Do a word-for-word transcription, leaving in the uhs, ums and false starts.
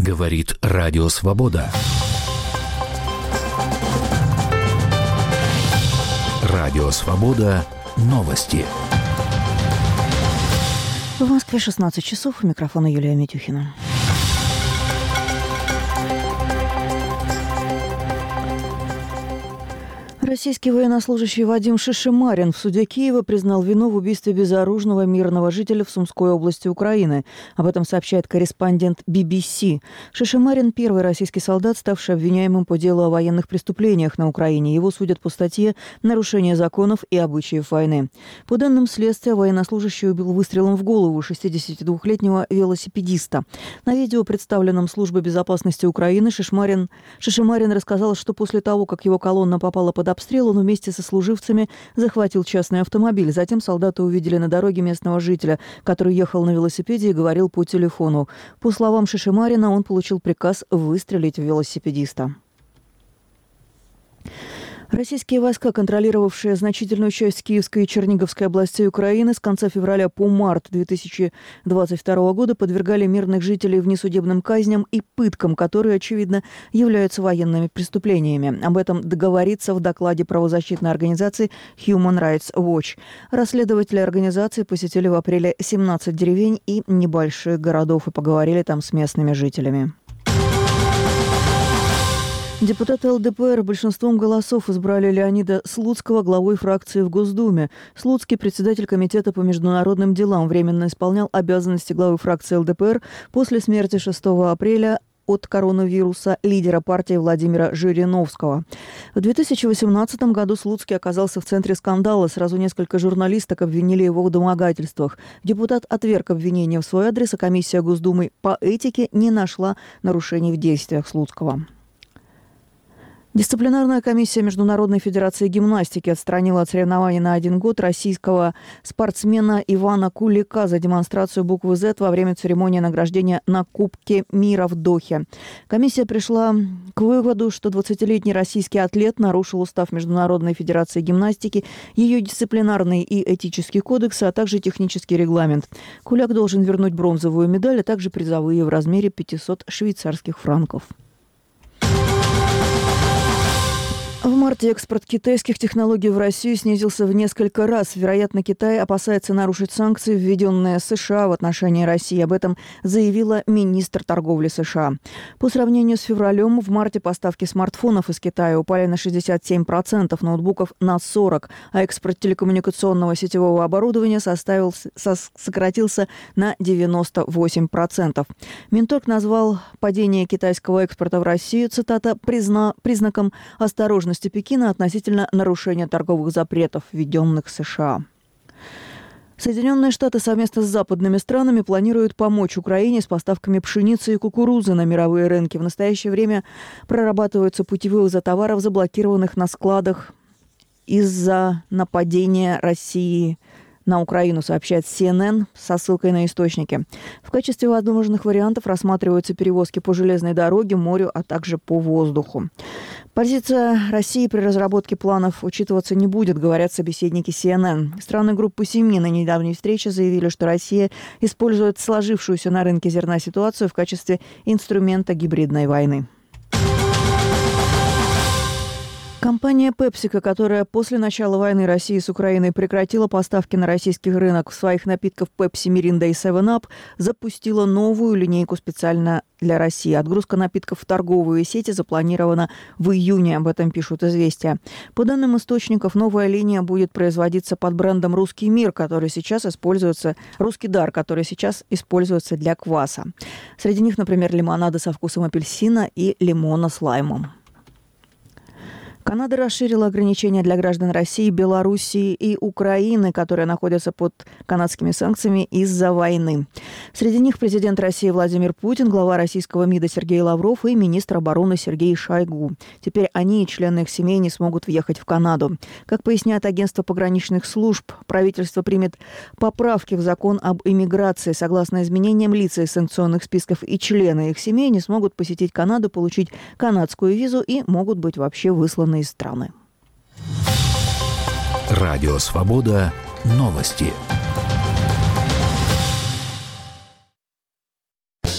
Говорит Радио Свобода. Радио Свобода. Новости. В Москве шестнадцать часов. У микрофона Юлия Митюхина. Российский военнослужащий Вадим Шишимарин в суде Киева признал вину в убийстве безоружного мирного жителя в Сумской области Украины. Об этом сообщает корреспондент би би си. Шишимарин – первый российский солдат, ставший обвиняемым по делу о военных преступлениях на Украине. Его судят по статье «Нарушение законов и обычаев войны». По данным следствия, военнослужащий убил выстрелом в голову шестидесятидвухлетнего велосипедиста. На видео, представленном Службой безопасности Украины, Шишимарин, Шишимарин рассказал, что после того, как его колонна попала под обстрел, он вместе со служивцами захватил частный автомобиль. Затем солдаты увидели на дороге местного жителя, который ехал на велосипеде и говорил по телефону. По словам Шишимарина, он получил приказ выстрелить в велосипедиста. Российские войска, контролировавшие значительную часть Киевской и Черниговской областей Украины, с конца февраля по март две тысячи двадцать второго года подвергали мирных жителей внесудебным казням и пыткам, которые, очевидно, являются военными преступлениями. Об этом договорится в докладе правозащитной организации Human Rights Watch. Расследователи организации посетили в апреле семнадцать деревень и небольших городов и поговорили там с местными жителями. Депутаты эл дэ пэ эр большинством голосов избрали Леонида Слуцкого главой фракции в Госдуме. Слуцкий, председатель Комитета по международным делам, временно исполнял обязанности главы фракции эл дэ пэ эр после смерти шестого апреля от коронавируса лидера партии Владимира Жириновского. В две тысячи восемнадцатом году Слуцкий оказался в центре скандала. Сразу несколько журналисток обвинили его в домогательствах. Депутат отверг обвинения в свой адрес, а комиссия Госдумы по этике не нашла нарушений в действиях Слуцкого. Дисциплинарная комиссия Международной федерации гимнастики отстранила от соревнований на один год российского спортсмена Ивана Кулика за демонстрацию буквы «зет» во время церемонии награждения на Кубке мира в Дохе. Комиссия пришла к выводу, что двадцатилетний российский атлет нарушил устав Международной федерации гимнастики, ее дисциплинарный и этический кодексы, а также технический регламент. Куляк должен вернуть бронзовую медаль, а также призовые в размере пятисот швейцарских франков. В марте экспорт китайских технологий в Россию снизился в несколько раз. Вероятно, Китай опасается нарушить санкции, введенные США в отношении России. Об этом заявила министр торговли США. По сравнению с февралем, в марте поставки смартфонов из Китая упали на шестьдесят семь процентов, ноутбуков на сорок процентов, а экспорт телекоммуникационного сетевого оборудования составил, со, сократился на девяносто восемь процентов. Минторг назвал падение китайского экспорта в Россию, цитата, «призна, признаком осторожности Пекина относительно нарушения торговых запретов, введенных США». Соединенные Штаты совместно с западными странами планируют помочь Украине с поставками пшеницы и кукурузы на мировые рынки. В настоящее время прорабатываются пути вывоза товаров, заблокированных на складах из-за нападения России на Украину, сообщает си эн эн со ссылкой на источники. В качестве возможных вариантов рассматриваются перевозки по железной дороге, морю, а также по воздуху. Позиция России при разработке планов учитываться не будет, говорят собеседники си эн эн. Страны группы семи на недавней встрече заявили, что Россия использует сложившуюся на рынке зерна ситуацию в качестве инструмента гибридной войны. Компания PepsiCo, которая после начала войны России с Украиной прекратила поставки на российский рынок своих напитков Pepsi, Mirinda и севен ап, запустила новую линейку специально для России. Отгрузка напитков в торговые сети запланирована в июне, об этом пишут «Известия». По данным источников, новая линия будет производиться под брендом «Русский мир», который сейчас используется, «Русский дар», который сейчас используется для кваса. Среди них, например, лимонады со вкусом апельсина и лимона с лаймом. Канада расширила ограничения для граждан России, Белоруссии и Украины, которые находятся под канадскими санкциями из-за войны. Среди них президент России Владимир Путин, глава российского МИДа Сергей Лавров и министр обороны Сергей Шойгу. Теперь они и члены их семей не смогут въехать в Канаду. Как поясняет агентство пограничных служб, правительство примет поправки в закон об иммиграции. Согласно изменениям, лица из санкционных списков и члены их семей не смогут посетить Канаду, получить канадскую визу и могут быть вообще высланы из страны. Радио Свобода. Новости.